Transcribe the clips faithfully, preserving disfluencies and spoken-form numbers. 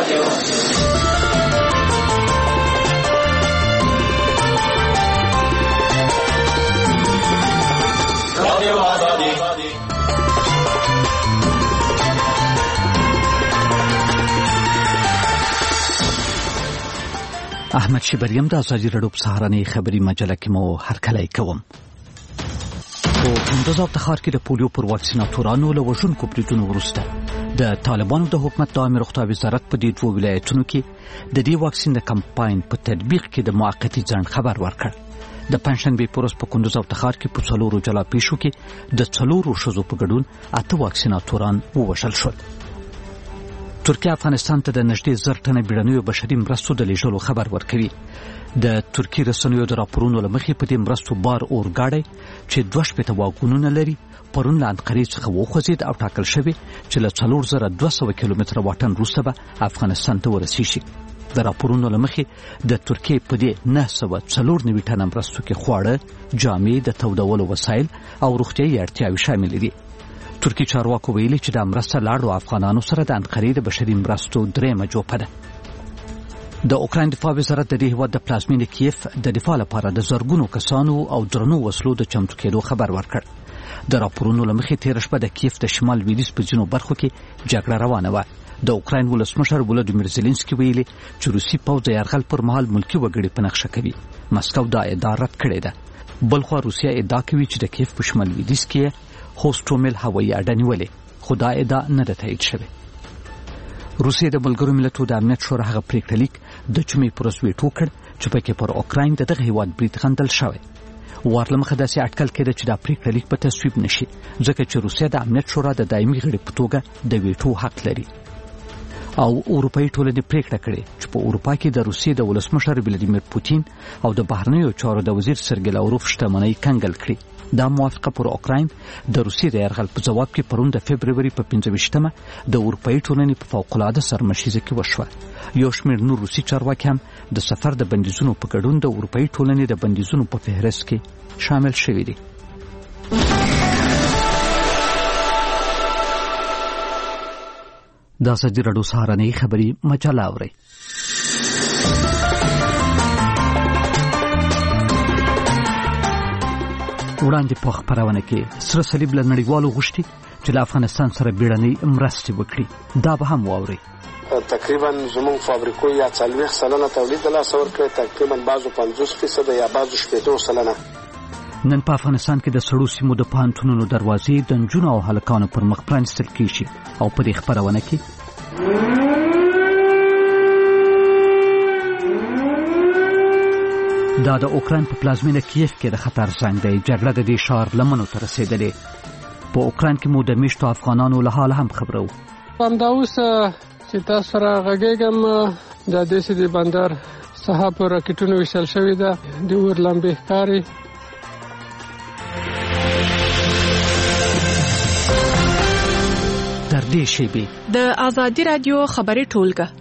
احمد شبریم د ازادي راډیو په سهارنۍ خبري مجله کې مو هرکلی کوم. په کندوز او تخار کې د پولیو پر واکسیناتورانو له وژونکو بریدونو وروسته د طالبانو د حکومت د عامه روغتیا وزارت په دې دوه ولایتونو کې د دې واکسین د کمپاین په تطبیق کې د موقتي ځنډ خبر ورکړ. د پنځشنبې په ورځ په کندوز او تخار کې په څلورو جلا پیښو کې د څلورو ښځو په ګډون اته واکسیناتوران ووژل شول. ترکیه افغانستان ته د نږدې زر ټنه بیړنیو بشري مرستو د لیږلو خبر ورکوي. د ترکیې رسنیو د راپورونو له مخې په دې مرستو بار اورګاډی چې دوه شپېته واګونونه لري پرون له انقرې څخه وخوځېد او ټاکل شوی چې له څلور زره دوه سوه کیلومتره واټن وروسته به افغانستان ته ورسیږي. د راپورونو له مخې د ترکیې په دې نه سوه څلور نوي ټنه مرستو کې خواړه، جامې، د تودولو وسایل او روغتیایي اړتیاوې شامل دي. ترکی چارواکو ویلي چې د مرسته لاړو افغانانو سره د انقرې د بشري مرستو درېیمه جوپه ده. د اوکراین دفاع وزارت د دې هېواد د پلازمینې کیف د دفاع لپاره د زرګونو کسانو او درنو وسلو د چمتو کېدو خبر ورکړ. د راپورونو له مخې تېره شپه د کیف د شمال لویدیځ په ځینو برخو کې جګړه روانه وه. د اوکراین ولسمشر ولادیمیر زيلنسکي ویلي چې روسي پوځ د یرغل پر مهال ملکي وګړي په نقشه کوي. مسکو دا ادعا رد کړې ده. بلخوا روسیه ادعا کوي چې د کیف په شمال لویدیځ کې هوسټومل هوایي اډه نیولې، خو دا ادعا نه ده تایید شوې. روسیې د ملګرو ملتونو د امنیت شورا هغه پریکړه لیک د جمعې پر ورځ ویټو کړ چې پکې پر اوکراین د دغه هېواد برید غندل شوی. وار له مخه داسې اټکل کېده چې دا پریکړه لیک به تصویب نشي ځکه چې روسیه د امنیت شورا د دایمي غړي په توګه د ویټو حق لري. او اروپایي ټولنې پریکړه کړې چې په اروپا کې د روسیې د ولسمشر ولادیمیر پوتین او د بهرنیو چارو د وزیر سرګی لاوروف شتمنۍ کنګل کړي. دا موافقه پر اوکراین د روسیې د یرغل په جواب کې پرون د فبروري په پنځه ویشتمه د اروپایي ټولنې په فوق‌العاده سرمشیزه کې وشوه. یو شمېر نور روسي چارواکي هم د سفر د بندیزونو په ګډون د اروپایي ټولنې د بندیزونو په فهرست کې شامل شوي دي. دا ازادي راډیو سهارنۍ خبري مجله اورئ. وړاندې په خبرونه کې سره صلیب له نړیوالو غوښتي چې له افغانستان سره بیړنۍ مرستې وکړي. دا به هم واورئ. تقریبا زموږ فابریکو یا څلوېښت سلنه تولید له لاسه ورکړی، تقریبا بعضو پنځوس فیصده یا بعضو شپېته سلنه. نن په افغانستان کې د سړو سیمو د پوهنتونونو دروازې د نجونو او هلکانو پر مخ پرانیستل کېږي او په دې خبرونه کې دا د اوکراین په پلازمینه کیف کې د خطر زنګ دی. جګړه د دې ښار لمنو ته رسېدلې. په اوکراین کې مو د میشتو افغانانو له حاله هم خبرو. همدا اوس چې تاسو سره غږېږم د دې سې د بندر څخه په راکټونو ویشتل شوې ده، د اور لمبې ښکاري. تر دې شیبې د ازادي راډیو خبري ټولګه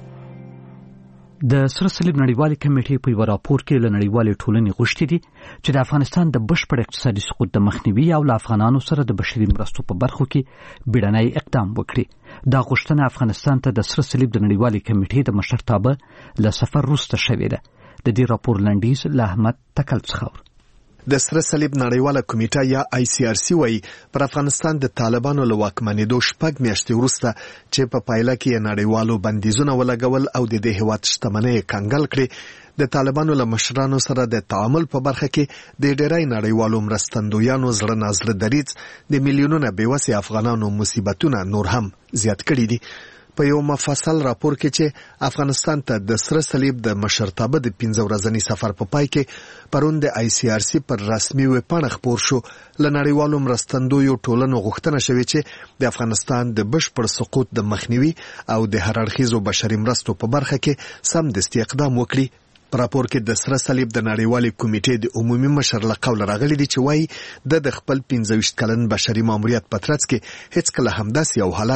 د سره صلیب نړیوالې کمیټې په یو راپور کې له نړیوالې ټولنې غوښتي دي چې د افغانستان د بشپړ اقتصادي سقوط د مخنیوي او له افغانانو سره د بشري مرستو په برخو کې بیړنی اقدام وکړي. دا غوښتنه افغانستان ته د سره صلیب د نړیوالې کمیټې د مشرتابه له سفر وروسته شوې ده. د دې راپور لنډیز له احمد تکل څخه. د سره صلیب نړیواله کمیټه یا آی سی آر سی وايي پر افغانستان د طالبانو له واکمنېدو شپږ میاشتې وروسته چې په پایله کې نړیوالو بندیزونه ولګول او د دې هېواد شتمنۍ کنګل کړې، د طالبانو له مشرانو سره د تعامل په برخه کې د ډېری نړیوالو مرستندویانو زړه نازړه دریځ د میلیونونو بېوسې افغانانو مصیبتونه نور هم زیات کړي دي. په یو مفصل راپور کې چې افغانستان ته د سره صلیب د مشرتابه د پنځه ورځني سفر په پای کې پرون د آی سی آر سی پر رسمي ویبپاڼه خپور شو، له نړیوالو مرستندویو ټولنو غوښتنه شوې چې د افغانستان د بشپړ سقوط د مخنیوي او د هر اړخیزو بشري مرستو په برخه کې سمدستي اقدام وکړي. په راپور کې د سره صلیب د نړیوالې کمیټې د عمومي مشر له قوله راغلي دي چې وایي د د خپل پنځه ویشت کلن بشري ماموریت په ترڅ کې هیڅکله همداسې یو حالت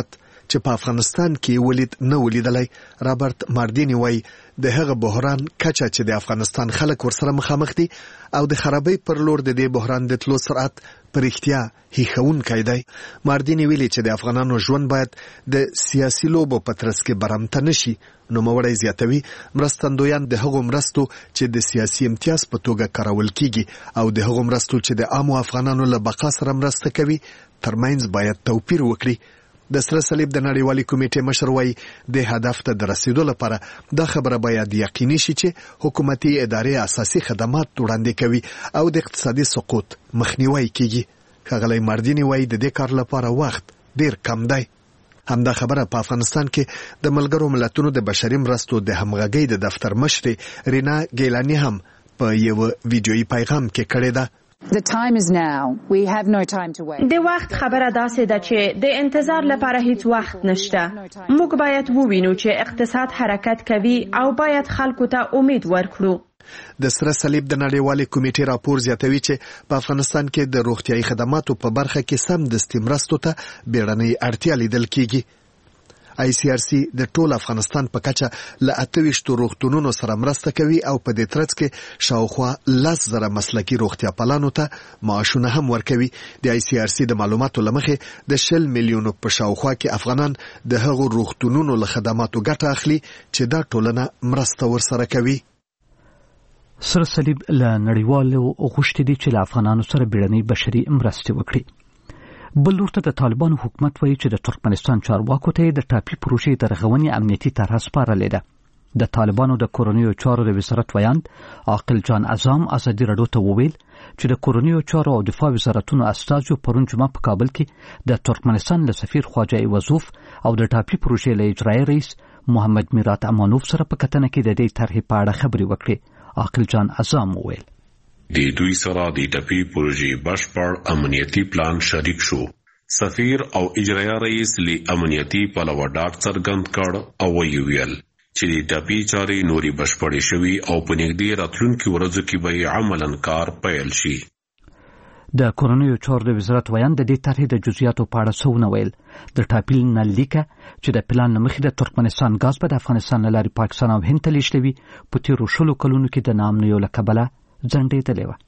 چې په افغانستان کې ولید نه ولیدلی. رابرټ ماردینی وایي د هغه بحران کچه چې د افغانستان خلک ورسره مخامخ دي او د خرابۍ پر لور د دې بحران د تلو سرعت پر اختیا هیښونکی دی. ماردینی ویلي چې د افغانانو ژوند باید د سیاسي لوبو په ترڅ کې برمته نشي. نوموړی زیاتوي مرستندویان د هغو مرستو چې د سیاسي امتیاز په توګه کارول کیږي او د هغو مرستو چې د عامو افغانانو له بقا سره مرسته کوي ترمنځ باید توپیر وکړي. د سره صلیب د نړیوالې کمیټې مشر وایي د هدف ته د رسیدو لپاره دا خبره باید یقیني شي چې حکومتي ادارې اساسي خدمات وړاندې کوي او د اقتصادي سقوط مخنیوی کیږي. ښاغلی ماردینی وایي د دې کار لپاره وخت ډیر کم دی. همدا خبره په افغانستان کې د ملګرو ملتونو د بشري مرستو د همغږۍ د دفتر مشرې رینا ګیلانی هم په یو ویډیویي پیغام کې کړې ده. The time is now. We have no time to wait. د وخت خبره داسې ده چې د انتظار لپاره هیڅ وخت نشته. موږ باید ووینو چې اقتصاد حرکت کوي او باید خلکو ته امید ورکړو. د سره صلیب د نړیوالې کمیټې راپور زیاتوي چې په افغانستان کې د روغتیايي خدماتو په برخه کې سم دستي مرستو ته بیړنۍ اړتیا لیدل کیږي. آی سی آر سی د ټول افغانستان په کچه له اته ویشتو روغتونونو سره مرسته کوي او په دې ترڅ کې شاوخوا لس زره مسلکي روغتیا پالانو ته معاشونه هم ورکوي. د آی سی آر سی د معلوماتو له مخې د شل میلیونو په شاوخوا کې افغانان د هغو روغتونونو له خدماتو ګټه اخلي چې دا ټولنه مرسته ورسره کوي. سره صلیب له نړیوالو غوښتي دي چې له افغانانو سره بیړنۍ بشري مرستې وکړي. بل ورته د طالبانو حکومت وایي چې د ترکمنستان چارواکو ته د ټاپي پروژې د رغونې امنیتي طرحه سپارلې ده. د طالبانو د کورنیو چارو د وزارت ویاند عاقل جان اعظم ازادي رادیو ته وویل چې د کورنیو چارو او دفاع وزارتونو استازو پرون جمعه په کابل کې د ترکمنستان له سفیر خواجه ایوازوف او د ټاپي پروژې له اجرایي رئیس محمد میرات امانوف سره په کتنه کې د دې طرحې په اړه خبرې وکړې. عاقل جان اعظم وویل د دوی سره د ټاپي پروژې بشپړ امنیتي پلان شریک شو. سفیر او اجرایي رئیس لی امنیتي پلوه ډاډ څرګند کړ او ویل چې د ټاپي چارې نوري بشپړې شوي او په نږدې راتلونکي ورځو کې به عملاً کار پیل شي. د کورنیو چارو د وزارت ویاند د دې طرحې د جزئیاتو په اړه څه ونه ویل. د ټاپي نلیکه چې د پلان له مخې د ترکمنستان ګاز به د افغانستان له لارې پاکستان او هند ته لیږدوي په تېرو شلو کلونو کې د ناامنیو له کبله ځنډېدلې وه.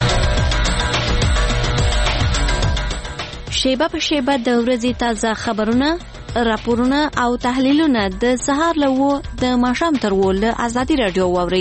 شیبه په شیبه د ورځې تازه خبرونه، راپورونه او تحلیلونه د سهار له اوو د ماښام تر اوو له ازادي راډیو واورئ.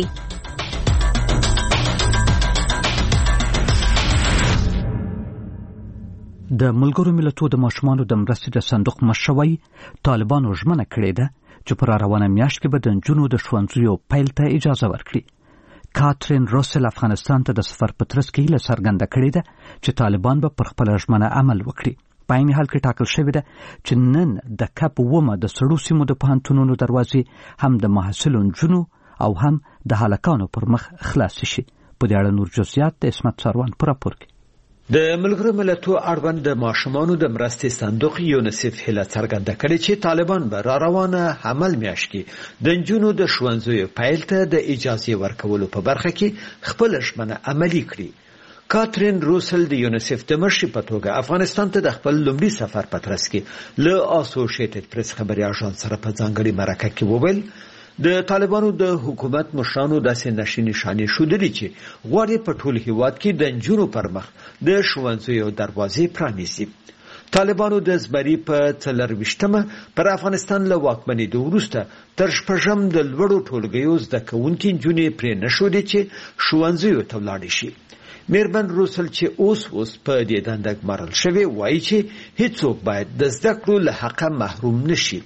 د ملګرو ملتونو د ماشومانو د مرستې د صندوق مشر وایي طالبانو ژمنه کړې ده چې په راروانه میاشت کې به د نجونو د ښوونځیو پیل ته اجازه ورکړي. کاترین روسل افغانستان ته د سفر په ترڅ کې هیله څرګنده کړې ده چې طالبان به پر خپله ژمنه عمل وکړي. په عین حال کې ټاکل شوې ده چې نن د کپ اومه د سړو سیمو د پوهنتونونو دروازې هم د محصلو نجونو او هم د هلکانو پر مخ خلاصې شي. په دې اړه نور جزئیات د اسمت ساروان په راپور کې. د ملګرو ملتونو اړوند د ماشومانو د مرستې صندوق یونیسف هیله څرګنده کړې چې طالبان به را روانه حمل میاشت کې د نجونو د ښوونځیو پیل ته د اجازه ورکولو په برخه کې خپل ژمنه عملي کړي. کاترین روسل د یونیسف د مشرې په توګه افغانستان ته د خپل لومړي سفر په ترڅ کې له اسوسییټډ پریس خبري اژانس سره په ځانګړي مرکه کې وویل د طالبانو د حکومت مشرانو داسې نشي نشانې ښودلې چې غواړي په ټول هیواد کې د نجونو پر مخ د ښوونځیو دروازې پرانیزي. طالبانو د زبري په څلرویشتمه پر افغانستان له واکمنېدو وروسته تر شپږم د لوړو ټولګیو زده کوونکي نجونې پرې نښودې چې ښوونځیو ته ولاړې شي. میرمن روسل چې اوس اوس په دې دنده ګمارل شوې وایي چې هیڅوک باید د زده کړو له حقه محروم نشي.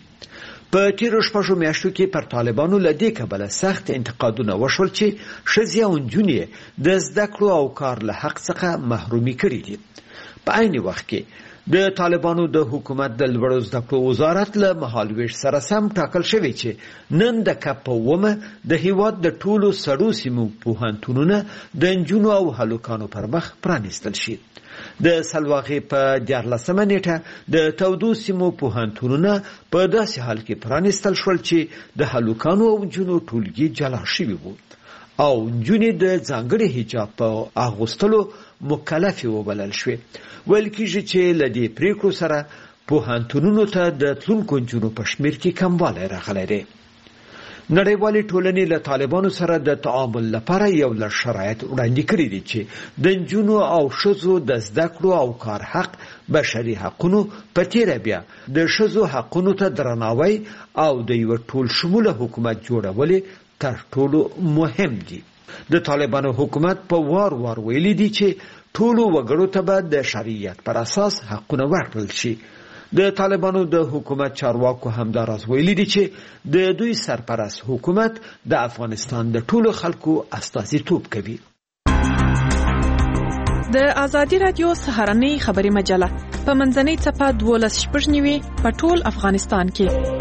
په تیرو شپږو میاشتو کې پر طالبانو له دې کبله سخت انتقادونه وشول چې ښځې او نجونې د زده کړو او کار له حق څخه محرومي کړي دي. په عین وخت کې د طالبانو د حکومت د لوړو زده کړو وزارت له مهالویش سره سم ټاکل شوی چې نن د کپ په اومه د هیواد د ټولو سړو سیمو پوهنتونونه د نجونو او هلکانو پر مخ پرانیستل شي. د سلواغې په دیارلسمه نیټه د تودو سیمو پوهنتونونه په داسې حال کې پرانیستل شول چې د هلکانو او نجونو ټولګي جلا شوي وو او نجونې د ځانګړي حجاب په اغوستلو مکلفې وبلل شوې. ویل کېږي چې له دې پریکړو سره پوهنتونونو ته د تلونکو نجونو په شمیر کې کموالی راغلی دی. نړیوالې ټولنې له طالبانو سره د تعامل لپاره یو لړ شرایط وړاندې کړي دي چې د نجونو او ښځو د زده کړو او کار حق، بشري حقونو، په تیره بیا د ښځو حقونو ته درناوی او د یو ټول شموله حکومت جوړول تر ټولو مهم دي. د طالبانو حکومت په وار وار ویلي دي چې ټولو وګړو ته به د شریعت پر اساس حقونه ورکړل شي. د طالبانو د حکومت چارواکو همداراز ویلي دي چې د دوی سرپرست حکومت د افغانستان د ټولو خلکو استازیتوب کوي. د ازادي رادیو سهارنۍ خبري مجله په منځنۍ څپه دولس شپږ نیوي په ټول افغانستان کې.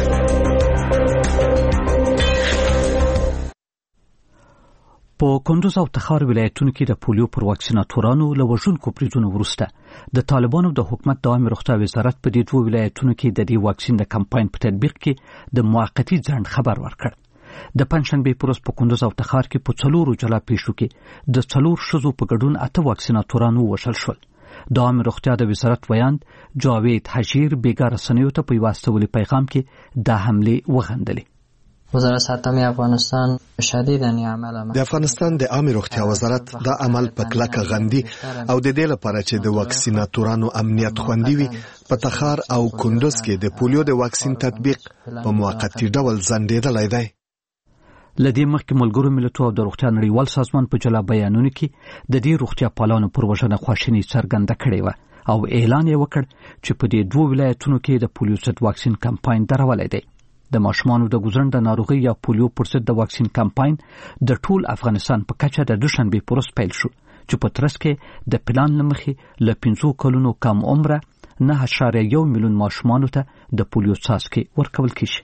په کندوز او تخار ولایتونو کې د پولیو پر واکسیناتورانو له وژونکو بریدونو وروسته د طالبانو د حکومت د عامه روغتیا وزارت په دې دوه ولایتونو کې د دې واکسین د کمپاین په تطبیق کې د موقتی ځنډ خبر ورکړ. د پنځشنبې په ورځ په کندوز او تخار کې په څلورو جلا پیښو کې د څلور ښځو په ګډون اته واکسیناتورانو وژل شول. د عامه روغتیا د وزارت ویاند جاوید حجیر بیګا رسنیو ته په یو استولي پیغام کې دا حمله وغندلې. وزارت صحت افغانستان شدیداً عمل د افغانستان د عامه روغتیا وزارت دا عمل په کلکه غندي او د دې لپاره چې د واکسیناتورانو امنیت خوندي وي په تخار او کندوز کې د پولیو د واکسین تطبیق په موقتی ډول ځنډېدلی دی. لدې مخکې ملګرو ملتونو او د روغتیا نړیوال سازمان په جلا بیانونو کې د دې روغتیا پالانو پر وژنه خواشیني څرګنده کړې وه او اعلان یې وکړ چې په دې دوه ولایتونو کې د پولیو ضد واکسین کمپاین درولی دی. د ماشومانو د ګوزرند ناروغي یا پولیو پر ضد د واکسین کمپاین د ټول افغانستان په کچه د دوشنبې پر ورځ پیل شو چې په ترڅ کې د پلان له مخې له پنځو کلونو کم عمره نه اعشاریه یو میلیون ماشومانو ته د پولیو څاڅکي ورکول کیږي.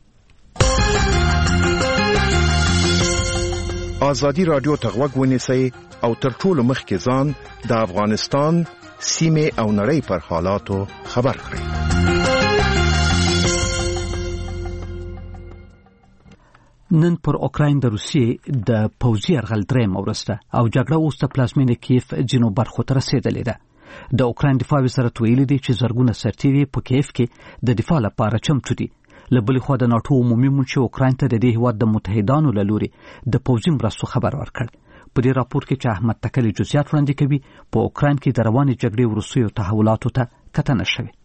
ازادي رادیو ته غوږ ونیسئ او تر ټولو مخکې ځان د افغانستان سیمې او نړۍ پر حالاتو خبر کړئ. نن پر اوکراین د روسیې د پوځي یرغل درېیمه ورځ ده او جګړه اوس د پلازمینې کیف ځینو برخو ته رسېدلې ده. د اوکراین دفاع وزارت ویلي دی چې زرګونه سرتیري په کیف کې د دفاع لپاره چمتو دي. له بلې خوا د ناټو عمومي منشي اوکراین ته د دې هېواد د متحدانو له لوري د پوځي مرستو خبر ورکړ. په دې راپور کې چې احمد تکلي جزئیات وړاندې کوي په اوکراین کې د روانې جګړې وروستیو تحولاتو ته کتنه شوې.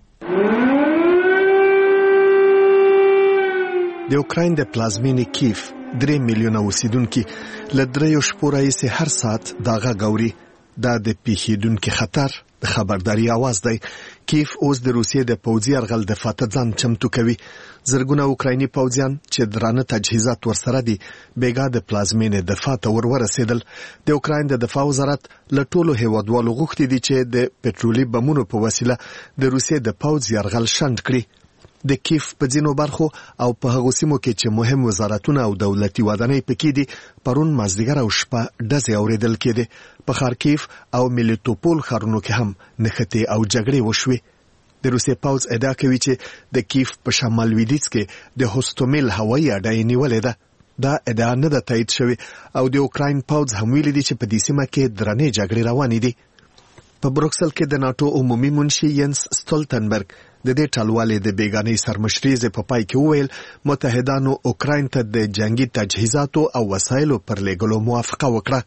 د اوکراین د پلازمینې کیف درې میلیونه اوسیدونکي له دریو شپو راهیسې هر ساعت دا غږ اوري. دا د پیښیدونکي خطر د خبرداري اواز دی. کیف اوس د روسیې د پوځي یرغل دفاع ته ځان چمتو کوي. زرګونه اوکرایني پوځیان چې درانه تجهیزات ورسره دي بیګا د پلازمینې دفاع ته ور ورسېدل. د اوکراین د دفاع وزارت له ټولو هیوادوالو غوښتي دي چې د پټرولي بمونو په وسیله د روسیې د پوځ یرغل شنډ کړي. د کیف په ځینو برخو او په هغو سیمو کې چې مهم وزارتونه او دولتي ودانۍ پکې دي پرون مازدیګر او شپه ډزې اورېدل کېدې. په خارکیف او میلیټوپول ښارونو کې هم نښتې او جګړې وشوې. د روسیې پوځ ادعا کوي چې د کیف په شمال لویدیځ کې د هوستومیل هوایي اډه یې نیولې ده. دا ادعا نه ده تایید شوې او د اوکراین پوځ هم ویلي دي چې په دې سیمه کې درنې جګړې روانې دي. په بروکسل کې د ناټو عمومي منشي ینس ستولتنبرګ د دې ټلوالې د بیګانۍ سرمشري په پای کې وویل متحدانو اوکراین ته د جنگي تجهیزاتو او وسایلو پر لېږلو موافقه وکړه.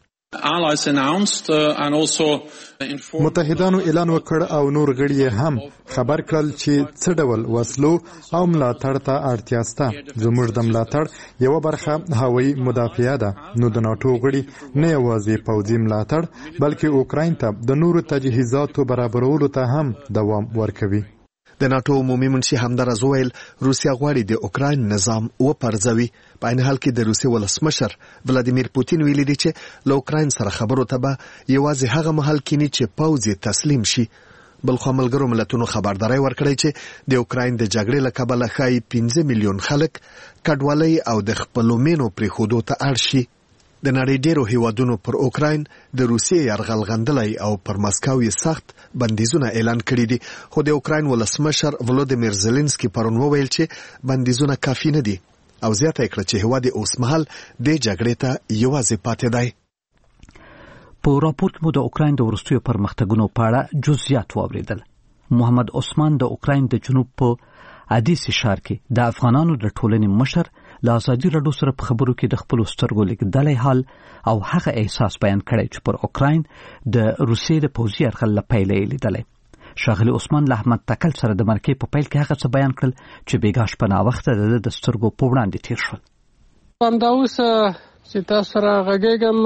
متحدانو اعلان وکړ او نور غړي هم خبر کړل چې څه ډول وسلو او ملاتړ ته اړتیا شته. زموږ د ملاتړ یو برخه هوایي مدافعه ده. نو د ناټو غړي نه یوازې پوځي ملاتړ بلکې اوکراین ته د نورو تجهیزاتو برابرولو ته هم دوام ورکوي. د ناټو عمومي منشي همداراز وویل روسیا غواړي د اوکراین نظام وپرځوي. په عین حال کې د روسیې ولسمشر ولادیمیر پوتین ویلي دی چې له اوکراین سره خبرو ته به یوازې هغه مهال کینی چې پوځ یې تسلیم شي. بلخو ملګرو ملتونو خبرداري ورکړی چې د اوکراین د جګړې له کبله ښایي پنځه میلیون خلک کډوالۍ او د خپلو مینو پرېښودو ته اړ شي. د نړۍ ډیرو هیوادونو پر اوکراین د روسیې یرغل غندلی او پر مسکو یې سخت بندیزونه اعلان کړي دي. خو د اوکراین ولسمشر ولودیمیر زيلنسکي پرون وویل چې بندیزونه کافي نه دي او زیاته کړه چې هیواد اوس مهال د جګړې ته یوازې پاتې دی. په راپور کې مو د اوکراین د وروستیو پرمختګونو په اړه جزئیات واوریدل. محمد عثمان د اوکراین د جنوب په ادیس ښار کې د افغانانو د ټولنې مشر له ازادي راډیو سره په خبرو کې د خپل سترګو لیدلای حال او هغه احساس بیان کړی چې پر اوکراین د روسیې د پوځي یرغل له پیله یې لیدلی. ښاغلي عثمان له احمد تکل سره د مرکې په پیل کې هغه څه بیان کړل چې بېګا شپه ناوخته د ده د سترګو په وړاندې تېر شول. همدا اوس چې تاسو سره غږېږم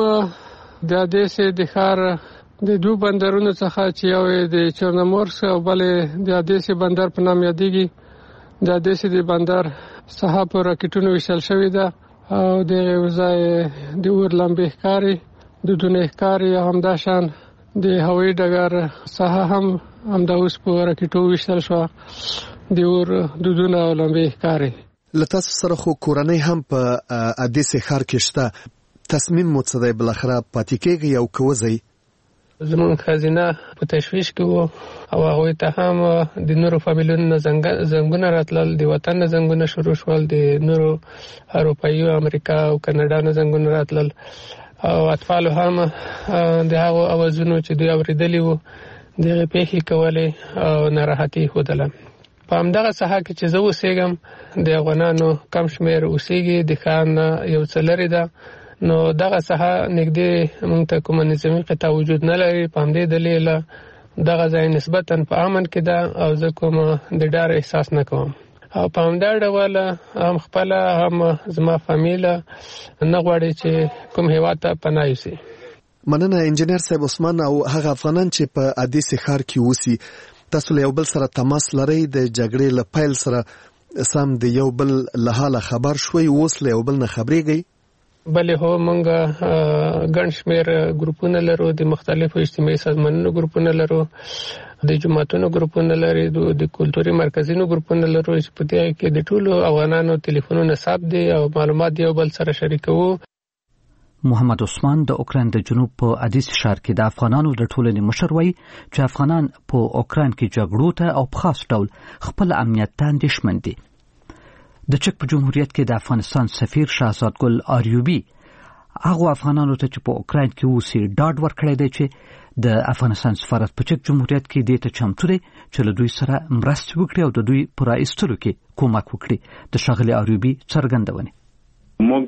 د ادیسې د ښار د دوه بندرونو څخه چې یو یې د چورنومورسک او بل یې د ادیسې بندر په نام یادېږي. د ادیسې د بندر ساحه په راکټونو ویشل شوې ده او د هغې ځای د اور لمبې ښکاري، دودونه ښکاري او همداشان د هوایي ډګر ساحه هم همدا اوس په راکټو ویشتل شوه، د اور دودونه او لمبې ښکاري. له تاسو سره خو کورنۍ هم په ادیسې ښار کې شته، تصمیم مو څه دی بالاخره پاتې کېږئ او که وځئ؟ زمونږ ښځینه په تشویش کې وو او هغوی ته هم د نورو فامیلونو نه زنګونه راتلل، د وطن نه زنګونه شروع شول، د نورو اروپایي او امریکا او کاناډا نه زنګونه راتلل او اطفالو هم د هغو اوازونو چې دوی اورېدلي وو د هغې پېښې کولې او ناراحتي ښودله. په همدغه ساحه کې چې زه اوسېږم د افغانانو کم شمېر اوسېږي، د ښار نه یو څه لرې ده، نو دغه ساحه نږدې موږ ته کومه نظامي قطعه وجود نه لري. په همدې دلیل دغه ځای نسبتا په امن کې ده او زه کوم د ډار احساس نه کوم او په همدا ډول هم خپله هم زما فامیله نه غواړي چې کوم هېواد ته پناه یوسي. مننه انجینر صاحب عثمان. او هغه افغانان چې په ادیسې ښار کې اوسي، تاسو له یو بل سره تماس لرئ؟ د جګړې له پیل سره سم د یو بل له حاله خبر شوئ؟ اوس له یو بل نه خبرېږئ؟ بلې هو، موږ ګڼ شمېر ګروپونه لرو، د مختلفو اجتماعي سازمانونو ګروپونه لرو، د جماعتونو ګروپونه لري، د کلتوري مرکزونو ګروپونه لرو چې په دې کې د ټولو افغانانو ټلیفونونه ثبت دي او معلومات یو بل سره شریکوو. محمد عثمان د اوکراین د جنوب په ادیس ښار کې د افغانانو د ټولنې مشر وایي چې افغانان په اوکراین کې جګړو ته او په خاص ډول خپل امنیت ته اندېښمن دي. د چک په جمهوریت کې د افغانستان سفیر شهزاد ګل آریوبي هغو افغانانو ته چې په اوکراین کې اوسي ډاډ ورکړی دی چې د افغانستان سفارت په چک جمهوریت کې دې ته چمتو دی چې له دوی سره مرستې وکړي او د دوی په رایستلو کې کومک وکړي. د ښاغلي آریوبي څرګندونې: موږ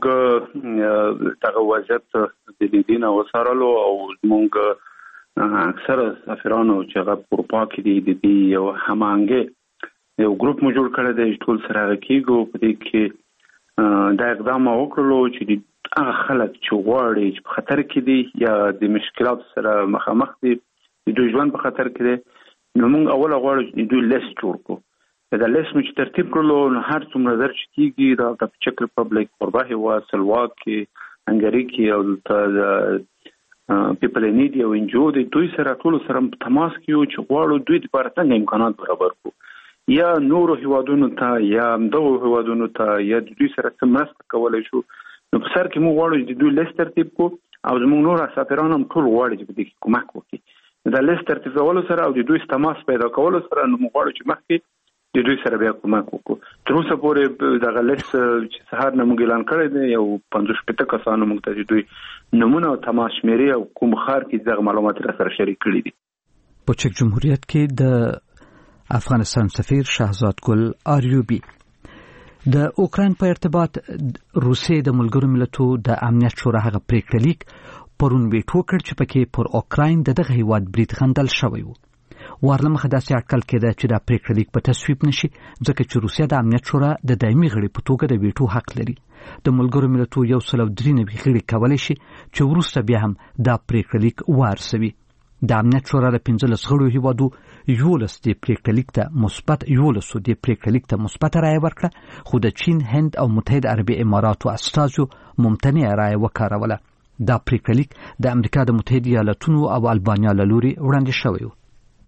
دغه وضعیت د لیدین او وڅارلو او موږ اکثره سفیرانو چې هغه په اروپا کې دي د دې یو هماهنګي یو ګروپ مو جوړ کړی دی، ټول سره هغه کېږو په دې کې دا اقدام وکړلو چې هغه خلک چې غواړي چې په خطر کې دي یا د مشکلاتو سره مخامخ دي، د دوی ژوند په خطر کې دی، نو موږ اوله غواړو چې دوی لیست جوړ کړو. دا لیست مو چې ترتیب کړلو نو هر څومره زر چې کېږي دا د چک ریپبلیک، اوربا هېواد، سلواکي، هنګري کې او د پیپل نیډي او انجو د دوی سره ټولو سره تماس کې یو چې غواړو دوی لپاره څنګه امکانات برابر کړو، یا نورو هیوادونو ته یا دغو هیوادونو ته یا د دوی سره څه مرسته کولی شو. نو په سر کې موږ غواړو چې د دوی لیست ترتیب کړو او زموږ نور سفیران هم ټول غواړي چې په دې کې کومک وکړي. دا لیست ترتیبولو سره او د دوی تماس پیدا کولو سره نو موږ غواړو چې مخکې د دوی سره بیا کومک وکړو. تر اوسه پورې دغه لیست چې سهار نه موږ اعلان کړی دی یو پنځوس شپېته کسانو موږ ته چې دوی نمونه او تماس شمېرې او کوم ښار کې دغه معلومات را سره شریک کړي دي. په چک جمهوریت کې د افغانستان سفیر شهزاد ګل آریوبي د اوکراین په ارتباط روسیې د ملګرو ملتونو د امنیت شورا هغه پریکړه لیک پرون ویټو کړ چې پکې پر اوکراین د دغه هیواد برید غندل شوی و. وارلمخه داسې اټکل کېده چې دا پریکړه لیک په تصویب نشي ځکه چې روسیه د امنیت شورا د دایمي غړي په توګه د ویټو حق لري. د ملګرو ملتونو یو سل او درې نوي غړي کولی شي چې وروسته بیا هم دا پریکړه لیک وارسوي. د امنیت شورا د پنځلس غړو هیوادو یولس د پریکړه لیک ته مثبت یولسو د پریکړه لیک ته مثبت رایه ورکړه، خو د چین، هند او متحده عربي اماراتو استازو ممتنع رایه وکاروله. دا پریکړه لیک د امریکا د متحده ایالاتونو او البانیا له لوري وړاندې شوی و.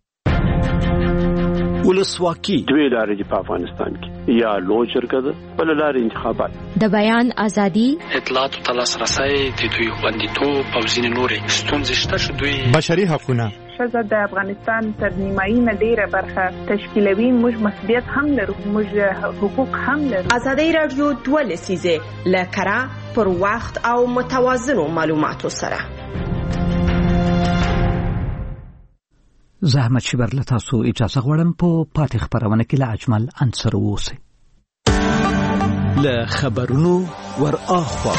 ولسواکي دوی لارې دي په افغانستان کې، یا لوی جرګه ده بل لارې انتخابات، د بیان ازادي، اطلاعات او تلاسرسي، د دوی خوندیتوب او ځینې نورې ستونزې شته چې دوی بشري حقونه ښځه د افغانستان تر نیمایي نه ډیره برخه تشکیلوي. موږ مسؤلیت هم لرو، موږ حقوق هم لرو. ازادي راډیو دوه لسیزه لکره پر وخت او متوازنو معلوماتو سره. زحمت شبر له تاسو اجازه غواړم په پاتې خبرونه کې له اجمل انصر اوسئ. له خبرونو ور اخوا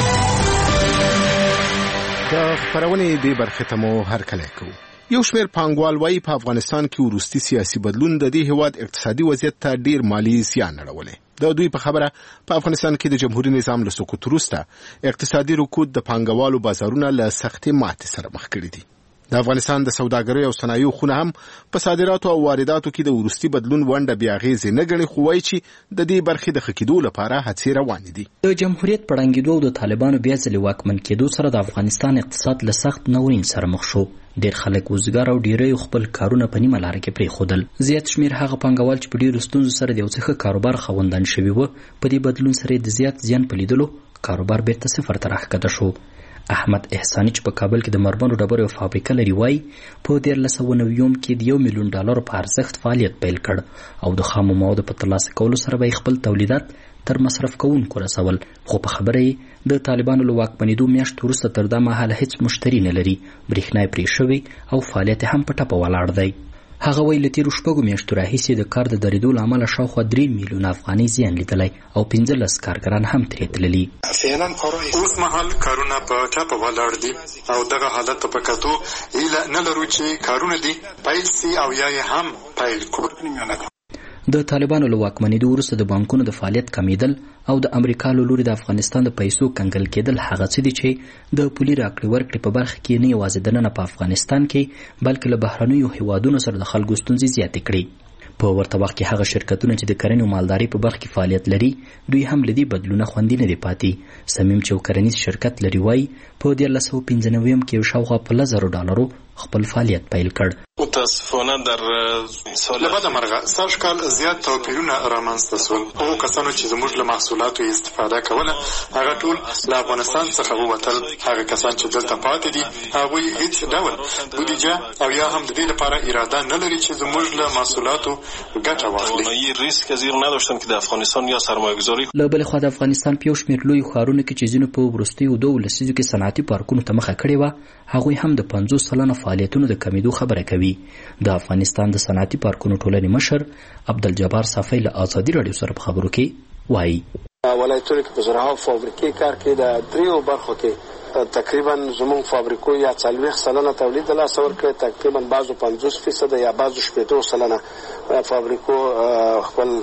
د خبرونې د برخه ته مو هرکلی کوو. یو شمېر پانګوال وایي په افغانستان کې وروستي سیاسي بدلون د دې هیواد اقتصادي وضعیت ته ډیر مالی زیان اړولی. د دوی په خبره په افغانستان کې د جمهوریت نظام له سقوط وروسته اقتصادي رکود د پانګوالو بازارونه له سختې ماتې سره مخ کړي دي. د افغانستان د سوداګرۍ او صنایعو خونه هم په صادراتو او وارداتو کې د وروستي بدلون ونډه بیا اغېزې نه ګڼي، خو وایي چې د دې برخې د ښه کېدو لپاره هڅې روانې دي. د جمهوریت په ړنګېدو او د طالبانو بیا ځلې واکمن کېدو سره د افغانستان اقتصاد له سخت ناورین سره مخ شو. ډېر خلک وزګار او ډېری خپل کارونه په نیمه لاره کې پرېښودل. زیات شمېر هغه پانګوال چې په ډېرو ستونزو سره د یو څه ښه کاروبار خاوندان شوي وو، په دې بدلون سره د زیات زیان په لیدلو کاروبار بیرته صفر ته راښکته شو. احمد احساني چې په کابل کې د مرمرو ډبرو یو فابریکه لري وایي په دیارلس سوه نوي کې د یو میلیون ډالرو په ارزښت فعالیت پیل کړ او د خامو موادو په ترلاسه کولو سره به خپل تولیدات تر مصرف کوونکو رسول، خو په خبره یې د طالبانو له واکمنېدو میاشت وروسته تر دا مهاله هیڅ مشتري نه لري، برېښنا یې پرې شوې او فعالیت هم په ټپه ولاړ دی. هغه وایي له تېرو شپږو میاشتو راهیسې د کار د درېدو له امله شاوخوا درې میلیونه افغانۍ زیان لیدلی او پنځلس کارګران هم ترې تللي. اوس مهال کارونه په ټپه ولاړ دي او دغه حالت ته په کتو هیله نه لرو چې کارونه دي پیل سي او یا یې هم پیل کړو. د طالبانو له واکمنېدو وروسته د بانکونو د فعالیت کمیدل او د امریکا له لوري د افغانستان د پیسو کنګل کېدل هغه څه دي چې د پولي راکړې ورکړې په برخه کې نه یوازې دننه په افغانستان کې بلکې له بهرنیو هیوادونو سره د خلکو ستونزې زیاتې کړي. په ورته وخت کې هغه شرکتونه چې د کرنې او مالدارۍ په برخه کې فعالیت لري دوی هم له دې بدلونه خوندي نه دي پاتې. صمیم چې یو کرنیز شرکت لري وایي په دیارلس سوه پنځه نوي کې یو شاوخوا په لس زرو ډالرو خپل فعالیت پیل کړ. متاسفانه در سال بعد مرغه سږ کال زیات توپیرونه رامنځته شول. هغو کسانو چې زموږ له محصولاتو استفاده کوله هغه ټول له افغانستان څخه ووتل. هغه کسان چې دلته پاتې دي هغوی هیڅ ډول بودیجه او یا هم د دې لپاره اراده نه لري چې زموږ له محصولاتو ګټه واخلي. ریسک از این نداشتن که د افغانستان یا سرمایه‌گذاری. له بلې خوا د افغانستان په یو شمېر لویو ښارونو کې چې ځینو په وروستیو دوو لسیزو کې صنعتي پارکونو ته مخه کړې وه، هغوی هم د پنځوس سلنه فعالیتونو د کمیدو خبره کوي. د افغانستان د صنعتي پارکونو ټولنې مشر عبدالجبار صافی له ازادي راډیو سره په خبرو کې وایي ولایتونو کې په زراعت فابریکې کار کې د دریو برخو کې تقریبا زموږ فابریکو یا څلوېښت سلنه تولید د لاسه ورکړی، تقریبا بعضو پنځوس فیصده یا بعضو شپېته سلنه فابریکو خپل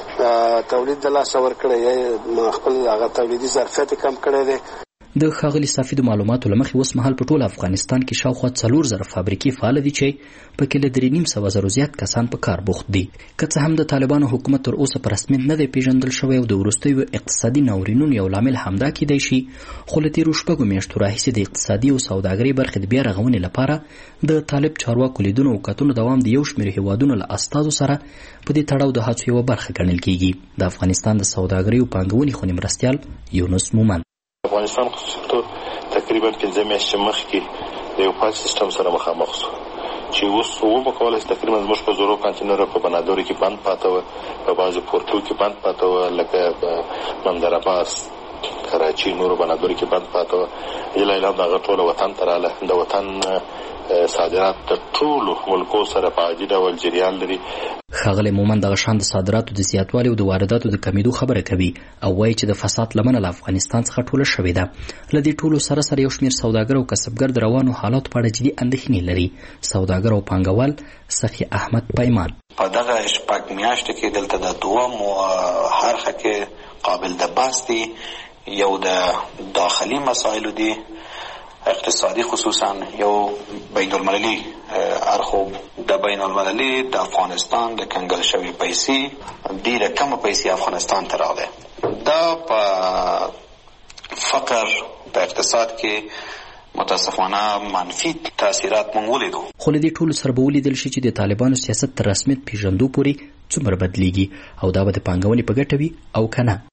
تولید د لاسه ورکړی یا خپل هغه تولیدي ظرفیت کم کړی دی. د ښاغلي صافي د معلوماتو له مخې اوس مهال په ټول افغانستان کې شاوخوا څلور زره فابریکې فعاله دي چې پکې له درې نیم سوه زرو زیات کسان په کار بوخت دي. که څه هم د طالبانو حکومت تر اوسه په رسمیت نه دی پیژندل شوی او د وروستیو اقتصادي ناورینونو یو لامل همدا کیدی شي، خو له تېرو شپږو میاشتو راهیسې د اقتصادي او سوداګرۍ برخې د بیا رغونې لپاره د طالب چارواکو لیدنو او کتنو دوام د یو شمېر هیوادونو له استازو سره په دې تړاو د هڅو یوه برخه ګڼل کیږي. د افغانستان د سوداګرۍ او پانګونې خونې مرستیال یونس مومند افغانستان خصوصا تقریبا پنځه میاشتې مخکې د یو فعال سیستم سره مخامخ شو چې اوس وکولای شي تقریبا زموږ په زورو کانټینر په بنادوري کې بند پاته و، په بعضو پورتو کې بند پاته و، لکه بندر عباس، کراچي، نورو بنادوري کې بند پاته و. ایله ایله دغه ټوله وطن ته راغله. د وطن صادرات د ټولو ملکو سره په عادي ډول جریان لري. ښاغلی مومند دغه شان د صادراتو د زیاتوالي او د وارداتو د کمیدو خبره کوي او وایي چې د فساد لمنه له افغانستان څخه ټوله شوې ده. له دې ټولو سره سره یو شمېر سوداګر او کسبګر د روانو حالاتو په اړه جدي اندېښنې لري. سوداګر او پانګوال سخي احمد پیمان په دغه شپږ میاشتو کې دلته د دوم هرخه کې قابل د بحث دي. یو د داخلي مسایلو دي، اقتصادي خصوصا یو بین المللي ارخو د بین المللي د افغانستان د کنګل شوی پیسې ډیره کم پیسې افغانستان ته راغله. دا په فقر په اقتصاد کې متاسفانه منفي تاثیرات مونږ ولیدو. خو له دې ټولو سره به ولیدل شي چې د طالبانو سیاست تر رسمیت پیژندو پورې څومره بدلیږي او دا به د پانګونې په ګټه وي او که نه.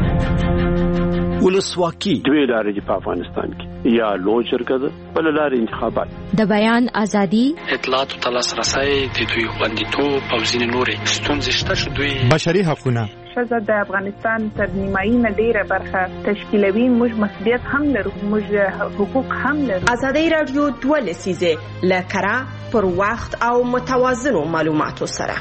ولسواکي دوی لارې دي په افغانستان کې، یا لوی جرګه ده، بله لارې انتخابات. د بیان ازادي، اطلاعاتو ته لاسرسی، د دوی خوندیتوب او ځینې نورې ستونزې شته چې دوی بشري حقونه ښځه د افغانستان تر نیمایي نه ډیره برخه تشکیلوي. موږ مسؤلیت هم لرو، موږ حقوق هم لرو. ازادي راډیو دوه لسیزه له کره پر وخت او متوازنو معلوماتو سره.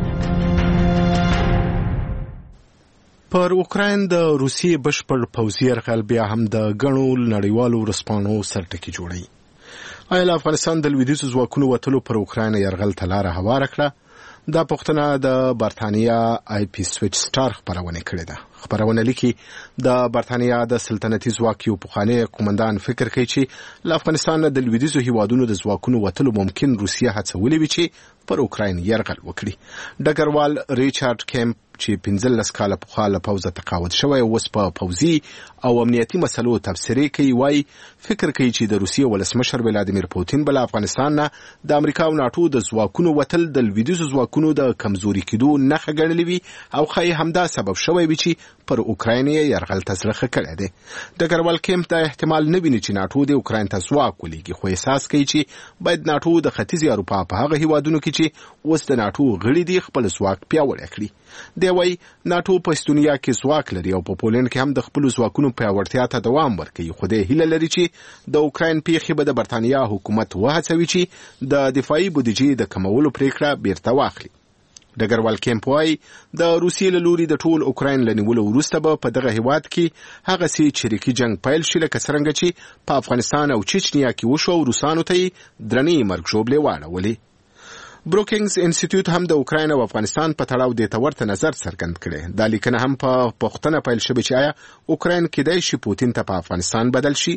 پر اوکراین د روسیې بشپړ پوځي یرغل بیا هم د ګڼو نړیوالو ورځپاڼو سرټکي جوړوي. آیا له افغانستان د لویدیځو ځواکونو وتلو پر اوکراین یرغل ته لاره هواره کړه؟ دا پوښتنه د برتانیا آی پی سویچ سټار خپرونه کړې ده. خپرونه لیکي د برتانیا د سلطنتي ځواک یو پخوانی قومندان فکر کوي چې له افغانستان د لویدیځو هیوادونو د ځواکونو وتلو ممکن روسیه هڅولې وي چې پر اوکراین یرغل وکړي. ډګروال ریچارډ کیمپ چې پنځلس کاله پخوا له پوځه تقاعد شوی اوس په پوځي او امنیتي مسلو تبصرې کوي، وایي فکر کوي چې د روسیې ولسمشر ولادیمیر پوتین بل افغانستان نه د امریکا او ناټو د ځواکونو وتل د لویدیځو ځواکونو د کمزوري کېدو نښه ګڼلې وي او ښایي همدا سبب شوی وي چې پر اوکراین یې یرغل ته زړه ښه کړی دی. ډګروال کیمپ دا احتمال نه ویني چې ناټو د اوکراین ته ځواک ولېږي، خو احساس کوي چې باید ناټو د ختیځې اروپا په هغه هیوادونو کې چې اوس د ناټو غړي دي خپل ځواک پیاوړی کړي. دی وایي ناټو په استونیا کې ځواک لري او په پولند کې هم د خپلو ځواکونو پیاوړتیا ته دوام ورکوي، خو دی هیله لري چې د اوکراین پیښې به د برتانیا حکومت وهڅوي چې د دفاعي بودیجې د کمولو پریکړه بیرته واخلي. ډګروال کیمپ وایي د روسیې له لوري د ټول اوکراین له نیولو وروسته به په دغه هیواد کې هغسې چریکي جنګ پیل شي لکه څرنګه چې په افغانستان او چچنیا کې وشو او روسانو ته یې درنې مرګ ژوبلې واړولې. بروکینګز انسټیټیوټ هم د اوکراین او افغانستان په تړاو د تورته نظر څرګند کړي. دا لیکنه هم په پوښتنه پیل شوه چې آیا اوکراین کېدای شي پوتین ته په افغانستان بدل شي.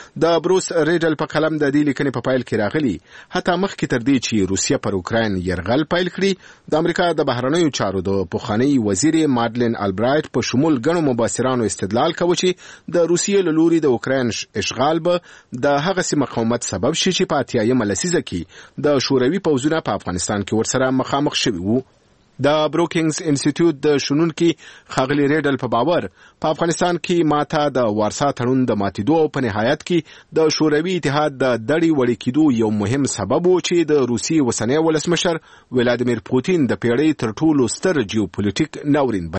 د بروس ریډل په قلم د دې لیکنې په پایل کې راغلی حتی مخکې تر دې چې روسیه پر اوکراین یرغل پیل کړي د امریکا د بهرنیو چارو د پخوانی وزیر مادلین البرایټ په شمول ګڼو مبصرانو استدلال کوي چې د روسیې له لوري د اوکراین اشغال به د هغه مقاومت سبب شي چې په اتیایمه لسیزه کې د شوروي پوځونه په افغانستان کې ورسره مخامخ شوي وو. د بروکینګز انسټیټیوټ د شنونکي ښاغلي ریډل په باور په افغانستان کې ماته د وارسا تړون د ماتېدو او په نهایت کې د شوروي اتحاد د دړې وړې کېدو یو مهم سبب و چې د روسیې اوسنی ولسمشر ولادیمیر پوتین د پیړۍ تر ټولو ستر جیوپولیټیک ناورین